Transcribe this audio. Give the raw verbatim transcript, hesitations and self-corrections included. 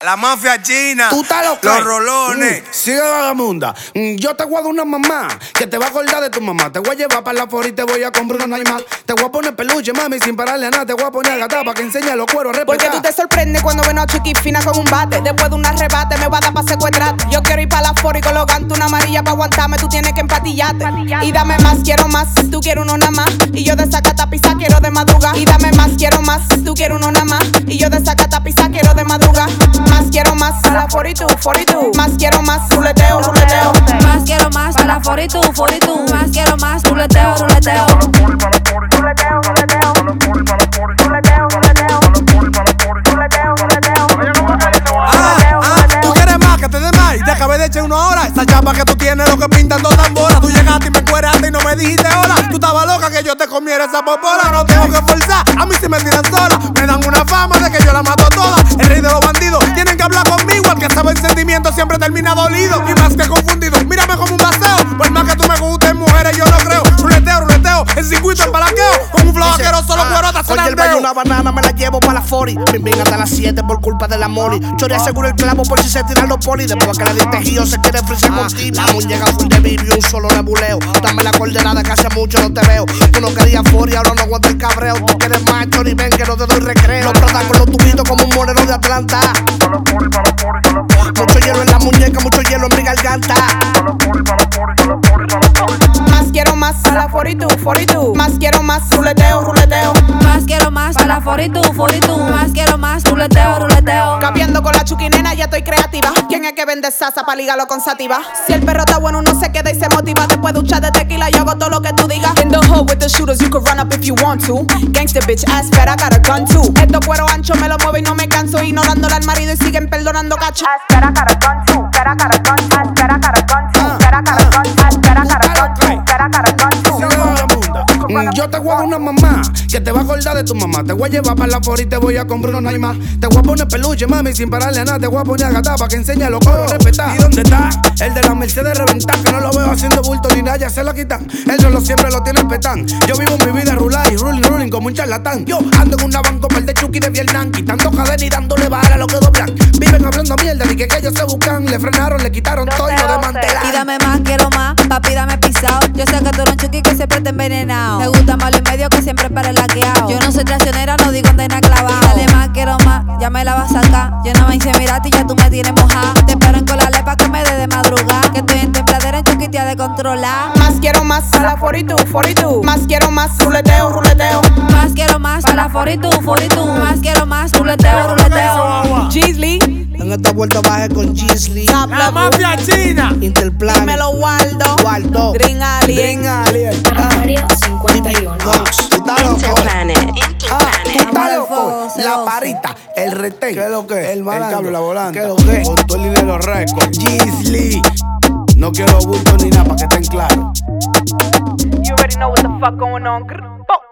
La mafia china. Tú estás loco. Los rolones. Mm, sigue vagabunda. Mm, yo te voy a dar una mamá que te va a acordar de tu mamá. Te voy a llevar para la fora y te voy a comprar una Neymar. Te voy a poner peluche, mami, sin pararle a nada. Te voy a poner a gatar para que enseñe los cueros a respetar. Porque tú te sorprendes cuando ven a Chiqui fina con un bate. Después de un arrebate me va a dar pa' secuestrarte. Yo quiero ir para la fora y colocarte una amarilla para aguantarme. Tú tienes que empatillarte. Y dame más, quiero más. Tú quieres uno nada más. Y yo de esa catapisa quiero de madruga. Y dame más, quiero más. Tú quieres uno nada más. Y yo de esa catapisa quiero de madruga. Más quiero más. Para la fora y tú, fora y tú. Más quiero más. Ruleteo, ruleteo. Más quiero más. Para la fora y tú, fora y tú. Más quiero más. Ruleteo, ruleteo. Ruleteo, ruleteo. Ruleteo, ruleteo. Ah, ah, tú quieres más que te dé más y te acabé de echar una hora. Esa chapa que tú tienes, lo que pintan dos tamboras. Tú llegaste y me encueraste y no me dijiste hola. Tú estabas loca que yo te comiera esa popola. No tengo que forzar, a mí si me tiran sola. Me dan una fama de que yo la mato toda. El rey de los bandidos, tienen que hablar conmigo. El que sabe el sentimiento siempre termina dolido y más que confundido. Mírame como un baseo, por más que tú me gustes, mujeres yo no creo. Ruleteo, ruleteo, el circuito en balaqueo. Con un flow asqueroso, los cuerotas se Oye, el baño una banana me la llevo para la fori. Bim bim hasta las siete por culpa de la moli. Chori aseguro el clavo por si se tiran los polis. Después que le diste giro se quiere frisar contigo. La muñeca full de vivo y un solo nebuleo. Dame la coordenada que hace mucho no te veo. Tú no querías fori, ahora no aguanta el cabreo. Tú quieres más, Chori, ven que no te doy recreo. Los protas con los tubitos como un moreno de Atlanta. Mucho hielo en la muñeca, mucho hielo en mi garganta. Más quiero más. Para la fora y tú, fora y tú. Más quiero más. Ruleteo, ruleteo. Más quiero más. Para la fora y tú, fora y tú. Más quiero más. Ruleteo, ruleteo. Cambiando con la chuquinena ya estoy creativa. ¿Quién es que vende salsa para ligarlo con sativa? Si el perro está bueno uno se queda y se motiva. Después de duchar de tequila yo hago todo lo que tú digas. In the hood with the shooters you can run up if you want to. Gangsta bitch ass fat I got a gun too. Estos cuero ancho me lo muevo y no me canso. Ignorándole al marido y siguen perdonando cacho. Ass fat I got a gun too. Fat I got a gun too. Fat I got a gun too. Fat I got a gun too. Fat I got a gun too. Fat I got a gun too. Sigue vagabunda. Mm, yo te voy a dar una mamá que te va a acordar de tu mamá. Te voy a llevar para la fora y te voy a comprar una Neymar. Te voy a poner peluche, mami, sin pararle a nada. Te voy a poner a gatar para que enseñe los coros a respetar. ¿Y dónde está? El de la Mercedes reventar, que no lo veo haciendo bulto ni nada, ya se la quitan. Él solo siempre lo tiene el petán. Yo vivo mi vida rural y ruling, ruling como un charlatán. Yo ando en una banco par de Chucky de Vietnam, quitando cadena y dándole bala a lo que doblan. Viven hablando mierda de que, que ellos se buscan. Le frenaron, le quitaron todo y lo desmantelaron. Y dame más, quiero más. Papi, dame pisado. Yo sé que tú eres un Chucky que siempre te envenenado. Me gusta malo y medio que siempre para el laqueado. Yo no soy traicionera, no digo andena clavado. Dale más, quiero más, ya me la vas a sacar. Yo no me hice mirarte y ya tú me tienes mojada. Te espero en colarle pa' que me dé de madrugada. Que estoy en templadera en Chucky te ha de controlar. Más quiero más. Para la fora y tú, fora y tú. Más quiero más. Ruleteo, ruleteo. Más quiero más. Para la fora y tú, fora y tú. Más quiero más. Ruleteo, ruleteo. Gisli. En esta vuelta bajé con Gisli. La mafia china. Interplanet. Dímelo Waldo. Waldo. Green Alien. Green Alien. Mario cincuenta y uno. Tú estás loco. Interplanet. Ah, tú estás loco. Celoso. La parita, el retén. ¿Qué es lo que? El malandro. El cable, la volanta. ¿Qué es lo que? Con todo el dinero récord. Gisli. No quiero bulto ni nada para que estén claros. You already know what the fuck going on. Grr, bo.